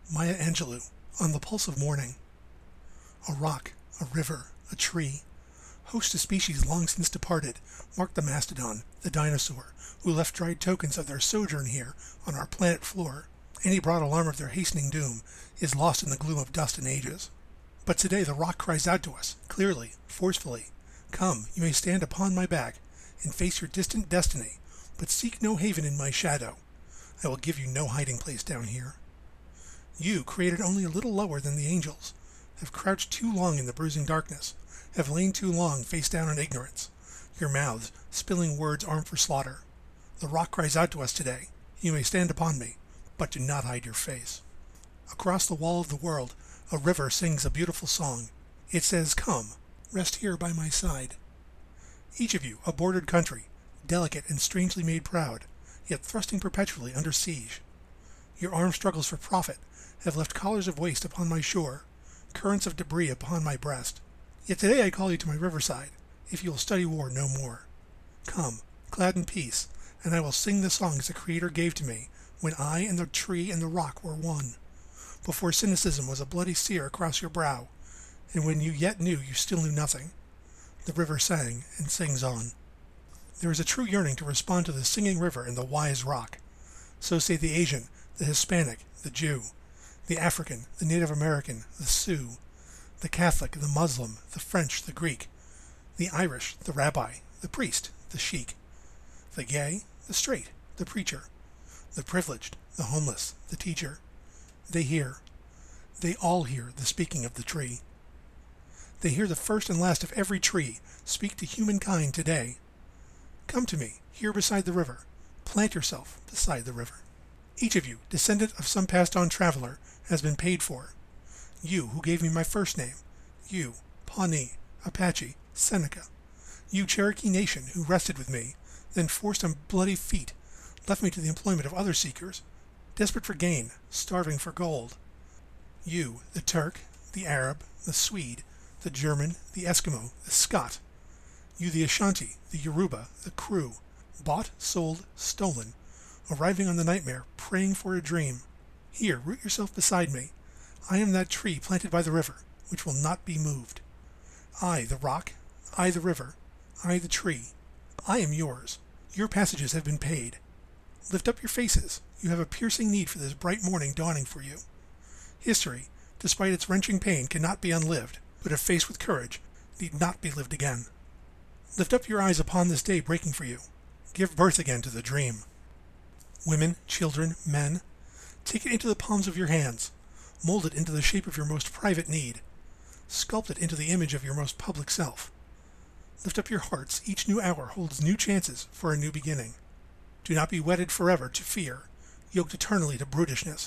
Maya Angelou, on the pulse of morning. A rock, a river, a tree, host of species long since departed, mark the mastodon, the dinosaur, who left dried tokens of their sojourn here on our planet floor. Any broad alarm of their hastening doom is lost in the gloom of dust and ages. But today the rock cries out to us, clearly, forcefully, "Come, you may stand upon my back and face your distant destiny, but seek no haven in my shadow. I will give you no hiding place down here." You, created only a little lower than the angels, have crouched too long in the bruising darkness, have lain too long face down in ignorance, your mouths spilling words armed for slaughter. The rock cries out to us today, "You may stand upon me, but do not hide your face." Across the wall of the world, a river sings a beautiful song. It says, "Come, rest here by my side." Each of you, a bordered country, delicate and strangely made proud, yet thrusting perpetually under siege. Your arm struggles for profit have left collars of waste upon my shore, currents of debris upon my breast. Yet today I call you to my riverside, if you will study war no more. Come, clad in peace, and I will sing the songs the Creator gave to me when I and the tree and the rock were one, before cynicism was a bloody sear across your brow, and when you yet knew you still knew nothing. The river sang and sings on. There is a true yearning to respond to the singing river and the wise rock. So say the Asian, the Hispanic, the Jew, the African, the Native American, the Sioux, the Catholic, the Muslim, the French, the Greek, the Irish, the rabbi, the priest, the sheik, the gay, the straight, the preacher, the privileged, the homeless, the teacher. They hear. They all hear the speaking of the tree. They hear the first and last of every tree speak to humankind today. Come to me, here beside the river. Plant yourself beside the river. Each of you, descendant of some passed-on traveler, has been paid for. You, who gave me my first name. You, Pawnee, Apache, Seneca. You, Cherokee Nation, who rested with me, then forced on bloody feet, left me to the employment of other seekers, desperate for gain, starving for gold. You, the Turk, the Arab, the Swede, the German, the Eskimo, the Scot. You, the Ashanti, the Yoruba, the Kru, bought, sold, stolen, arriving on the nightmare, praying for a dream. Here, root yourself beside me. I am that tree planted by the river, which will not be moved. I, the rock, I, the river, I, the tree. I am yours. Your passages have been paid. Lift up your faces. You have a piercing need for this bright morning dawning for you. History, despite its wrenching pain, cannot be unlived, but if faced with courage, need not be lived again. Lift up your eyes upon this day breaking for you. Give birth again to the dream. Women, children, men, take it into the palms of your hands. Mold it into the shape of your most private need. Sculpt it into the image of your most public self. Lift up your hearts. Each new hour holds new chances for a new beginning. Do not be wedded forever to fear, yoked eternally to brutishness.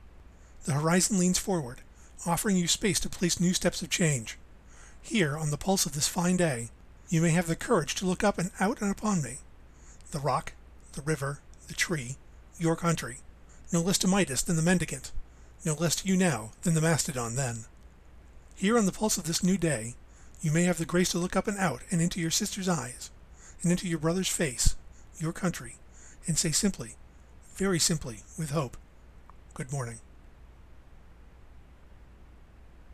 The horizon leans forward, offering you space to place new steps of change. Here, on the pulse of this fine day, you may have the courage to look up and out and upon me. The rock, the river, the tree, your country. No less to Midas than the mendicant, no less to you now than the mastodon then. Here on the pulse of this new day, you may have the grace to look up and out and into your sister's eyes, and into your brother's face, your country, and say simply, very simply, with hope, good morning.